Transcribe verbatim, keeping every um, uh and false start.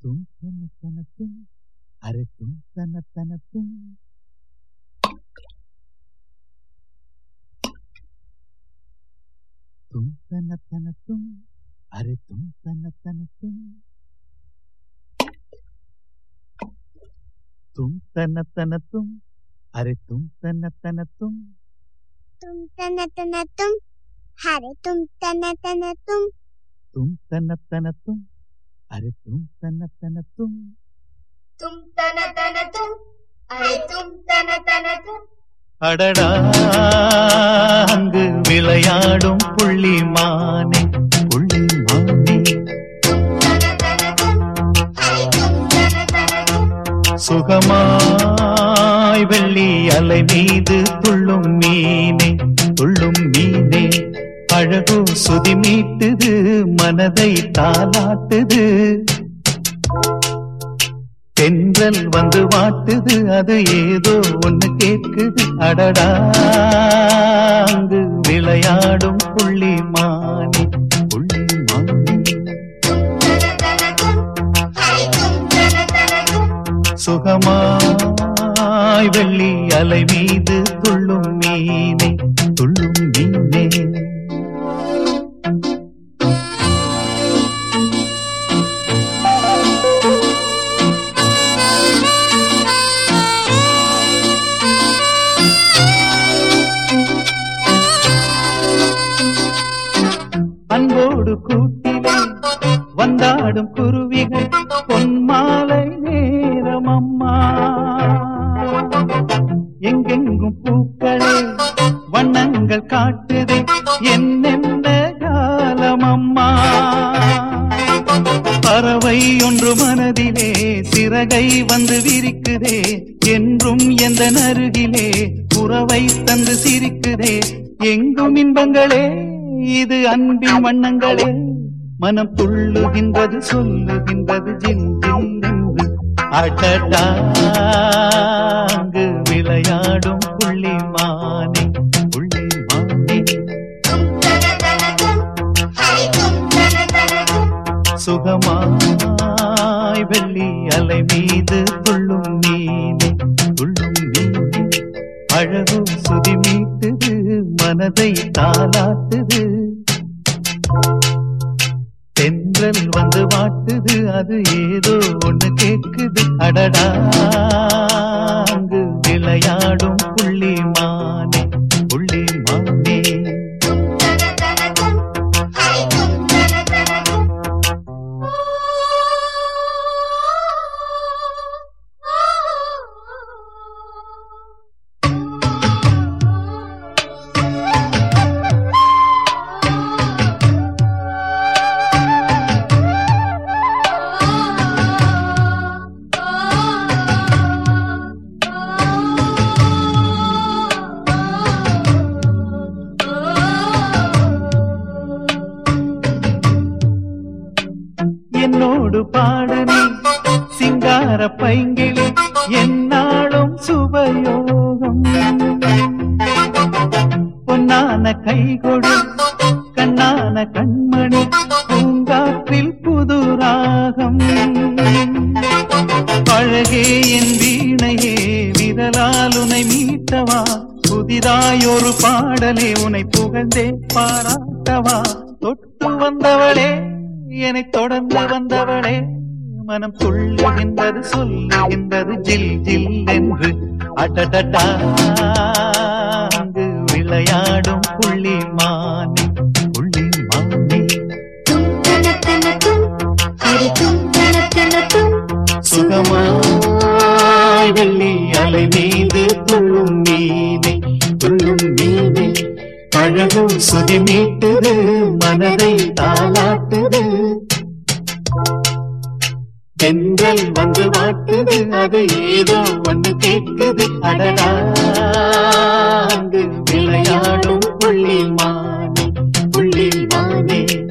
तुम तन तन तुम, अरे तुम तन तन तुम, तुम तन तन तुम, अरे तुम तन तन तुम, तुम तन तन तुम, अरे तुम तन तन तुम, तुम तन तन तुम, अरे तुम तन तन तुम, तुम तन तन तुम, अरे तुम तन तन तुम, तुम तन तन तुम, अरे तुम तन तन तुम. அடடா அங்கு விளையாடும் புள்ளி மானே புள்ளி மானே சுகமாய் வெள்ளி அலை மீது துள்ளும் மீனே துள்ளும் மீனே அழகு சுதி மீட்டுது மனதை தாலாட்டுது தென்றல் வந்து வாட்டுது அது ஏதோ ஒண்ணு கேட்குது அடடா அங்கு விளையாடும் புள்ளி மானே புள்ளி மானே சுகமாய் வெள்ளி அலை மீது துள்ளும் மீனே துள்ளும் மீனே அன்போடு கூட்டிலே வந்தாடும் குருவிகள் பொன்மாலை நேரம் அம்மா எங்கெங்கும் பூக்களே வண்ணங்கள் காட்டுதே என்னென்ன காலம் அம்மா பறவை ஒன்று மனதிலே சிறகை வந்து விரிக்குதே என்றும் எந்த அருகிலே உறவை தந்து சிரிக்குதே எங்கும் இன்பங்களே இது அன்பின் வண்ணங்களே மனம் துள்ளுகின்றது சொல்லுகின்றது ஜில் ஜில் என்று அடடா அங்கு விளையாடும் புள்ளி மானே புள்ளி மானே சுகமாய் வெள்ளி அலை மீது துள்ளும் மீனே துள்ளும் மீனே அழகு சுதி மீட்டுது மனதை தாலாட்டுது தென்றல் வந்து வாட்டுது அது ஏதோ ஒண்ணு கேட்குது அடடா அங்கு விளையாடும் புள்ளி மானே புள்ளி மானே என்னோடு பாடு நீ சிங்கார பைங்கிளி என்னாலும் சுபயோகம் பொன்னான கைகொடு கண்ணான கண்மணி பூங்காற்றில் புதுராகம் அழகே என் வீணையே விரலால் உனை மீட்டவா புதிதாயொரு பாடலே உனை புகழ்ந்தே பாராட்டவா தொட்டு வந்தவளே என்னை தொடர்ந்து வந்தவளே மனம் துள்ளுகின்றது சொல்லுகின்றது ஜில் ஜில் என்று அடடடா அங்கு விளையாடும் புள்ளி மானே புள்ளி மானே சுகமாய் வெள்ளி அலை மீது துள்ளும் மீனே துள்ளும் மீனே அழகும் சுதி மீட்டுது மனதை தாலாட்டுது தென்றல் வந்து வாட்டுது அது ஏதோ ஒன்று கேட்குது அடடா அங்கு விளையாடும் புள்ளி மானே புள்ளி மானே